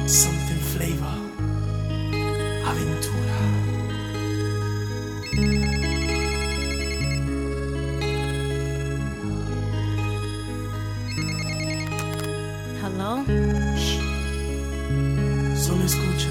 Something Flavor, Aventura. Hello. Solo escucha.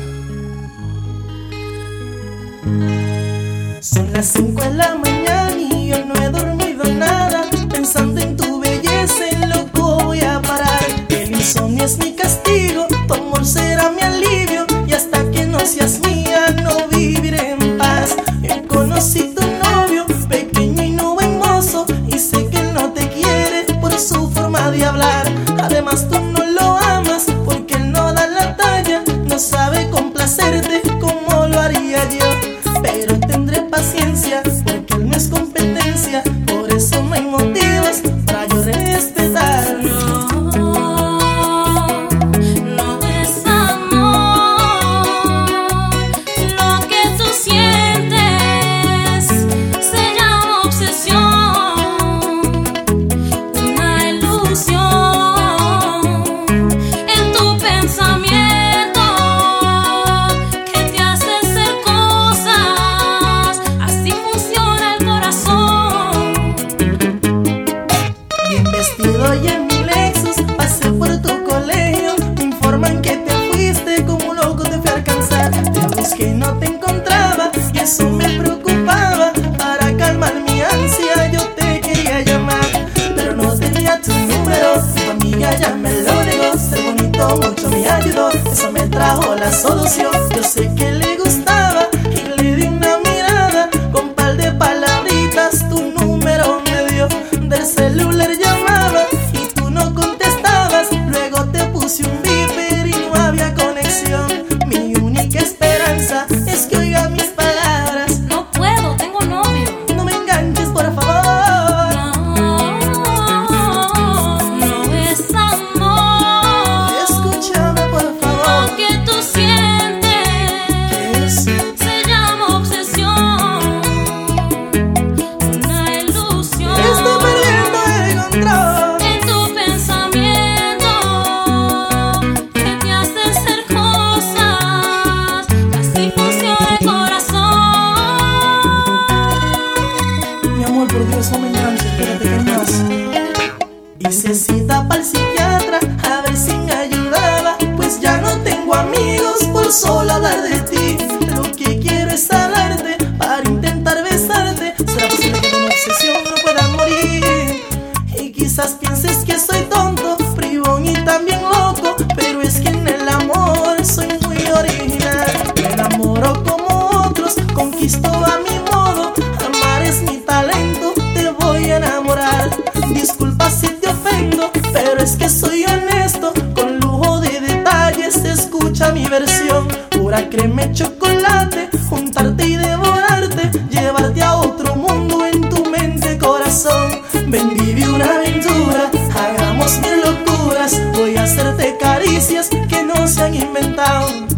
Son las 5 de la mañana y yo no he dormido nada, pensando en tu belleza, en loco voy a parar. El insomnio es mi castigo, tu amor será mi alivio, y hasta que no seas mía no viviré en paz. Yo conocí tu novio, pequeño y no buen mozo, y sé que no te quiere por su forma de hablar. Además tú no lo amas porque él no da la talla, no sabe complacerte como lo haría yo. Pero tendré paciencia porque él no es competencia, por eso no hay motivos para yo respetarlo. No es amor, lo que tú sientes se llama obsesión, una ilusión en tu pensamiento que te hace ser cosas, así funciona el corazón. Bien vestido y en mi Lexus pasé por tu colegio, me informan que te fuiste, como un loco te fui a alcanzar. Te busqué y no te encontraba y eso me preocupaba. Para calmar mi ansia yo te quería llamar, pero no tenía tu número, tu amiga ya me lo negó. Ser bonito mucho me ayudó, eso me trajo la solución. Yo sé que le gustaba y le di una mirada, con par de palabritas tu número me dio. Del celular llamaba y tú no contestabas, luego te puse un beeper y no había conexión. Mi única esperanza es que oiga mis palabras. No puedo, tengo novio. No me enganches, por favor. No es amor. Escúchame, por favor. Lo que tú sientes ¿Qué es? se llama obsesión, una ilusión Estoy perdiendo el control. en tu pensamiento que te hace ser cosas, así funciona el corazón. Mi amor, por Dios, no me enganches, espérate que hay más. Hice cita para el psiquiatra a ver si me ayudaba, pues ya no tengo amigos por solo hablar de ti. Lo que quiero es hablarte para intentar besarte. ¿Será posible que de una obsesión no pueda morir? Y quizás pienses que soy tonto, bribón y también loco, pero es que en el amor soy muy original. Me enamoro como otros, conquisto a mi modo. Amar es mi talento, te voy a enamorar. Disculpa si te ofendo, pero es que soy honesto, con lujo de detalles. Escucha mi versión, pura crema y chocolate, juntarte y devorarte, llevarte a otro mundo en tu mente, corazón. Ven, vive una aventura, hagamos mil locuras, voy a hacerte caricias que no se han inventado.